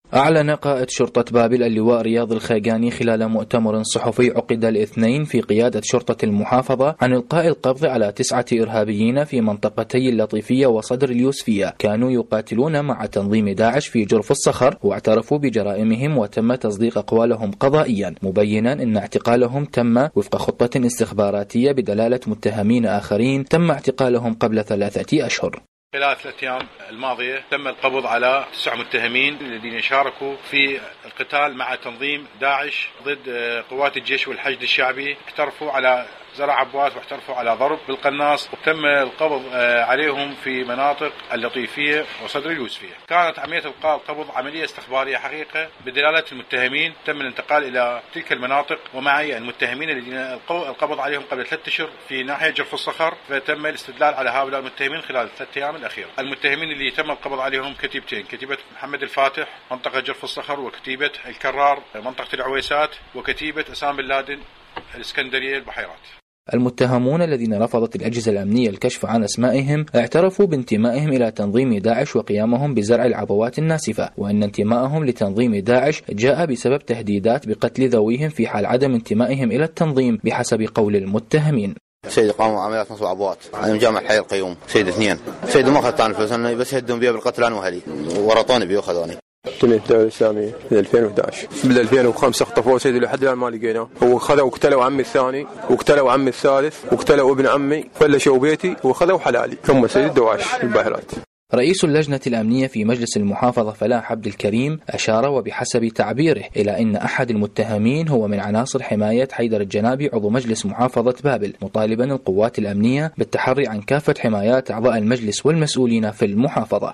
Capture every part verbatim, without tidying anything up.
أعلن قائد شرطة بابل اللواء رياض الخيقاني خلال مؤتمر صحفي عقد الاثنين في قيادة شرطة المحافظة عن إلقاء القبض على تسعة إرهابيين في منطقتي اللطيفية وصدر اليوسفية كانوا يقاتلون مع تنظيم داعش في جرف الصخر، واعترفوا بجرائمهم وتم تصديق أقوالهم قضائيا، مبينا أن اعتقالهم تم وفق خطة استخباراتية بدلالة متهمين آخرين تم اعتقالهم قبل ثلاثة أشهر. خلال ثلاث أيام الماضية تم القبض على تسع متهمين الذين شاركوا في القتال مع تنظيم داعش ضد قوات الجيش والحشد الشعبي، احترفوا على زرع عباس واحترفوا على ضرب بالقناص، وتم القبض عليهم في مناطق اللطيفية وصدر اليوسفية. كانت عملية إلقاء القبض عملية استخبارية حقيقة بدلالة المتهمين، تم الانتقال إلى تلك المناطق ومعي المتهمين الذين القبض عليهم قبل ثلاثة أشهر في ناحية جرف الصخر، فتم الاستدلال على هؤلاء المتهمين خلال الثلاث أيام الأخيرة. المتهمين اللي تم القبض عليهم كتيبتين، كتيبة محمد الفاتح منطقة جرف الصخر، وكتيبة الكرار منطقة العويسات، وكتيبة أسامة بن لادن الإسكندرية البحيرات. المتهمون الذين رفضت الأجهزة الأمنية الكشف عن أسمائهم اعترفوا بانتمائهم إلى تنظيم داعش وقيامهم بزرع العبوات الناسفة، وأن انتمائهم لتنظيم داعش جاء بسبب تهديدات بقتل ذويهم في حال عدم انتمائهم إلى التنظيم بحسب قول المتهمين. سيد قاموا عمليات نصب عبوات على مجامع الحي القيوم. سيد اثنين سيد ما أخذت عن الفلوس، أنا بس يهدون بيها بالقتل أنا وأهلي، ورطوني بيه وخذوني. تنين الدولة الإسلامية في ألفين وأحد عشر، بال ألفين وخمسة اخطفوه سيد لحد الآن ما لقيناه، وخذوا وقتلوا عمي الثاني وقتلوا عمي الثالث وقتلوا ابن عمي، فلشوا بيتي وخذوا حلالي، هم سيد الدواعش الباهرات. رئيس اللجنة الأمنية في مجلس المحافظة فلاح عبد الكريم أشار وبحسب تعبيره إلى أن أحد المتهمين هو من عناصر حماية حيدر الجنابي عضو مجلس محافظة بابل، مطالبا القوات الأمنية بالتحري عن كافة حمايات أعضاء المجلس والمسؤولين في المحافظة.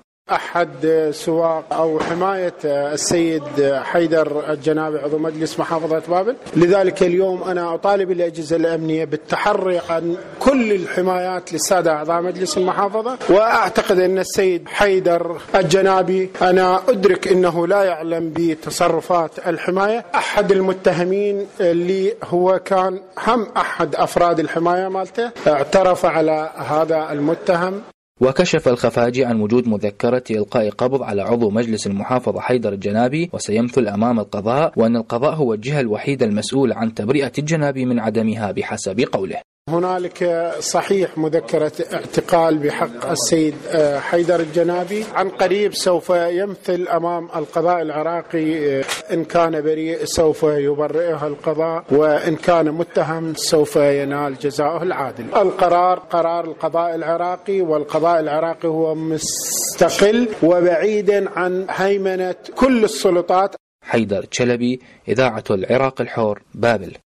أحد سواق أو حماية السيد حيدر الجنابي عضو مجلس محافظة بابل، لذلك اليوم أنا أطالب الأجهزة الأمنية بالتحري عن كل الحمايات للسادة أعضاء مجلس المحافظة، وأعتقد أن السيد حيدر الجنابي أنا أدرك أنه لا يعلم بتصرفات الحماية. أحد المتهمين اللي هو كان هم أحد أفراد الحماية مالته اعترف على هذا المتهم. وكشف الخفاجي عن وجود مذكرة إلقاء قبض على عضو مجلس المحافظة حيدر الجنابي وسيمثل أمام القضاء، وأن القضاء هو الجهة الوحيدة المسؤولة عن تبرئة الجنابي من عدمها بحسب قوله. هنالك صحيح مذكرة اعتقال بحق السيد حيدر الجنابي، عن قريب سوف يمثل أمام القضاء العراقي، إن كان بريء سوف يبرئه القضاء، وإن كان متهم سوف ينال جزاؤه العادل. القرار قرار القضاء العراقي، والقضاء العراقي هو مستقل وبعيدا عن هيمنة كل السلطات. حيدر تشلبي، إذاعة العراق الحور، بابل.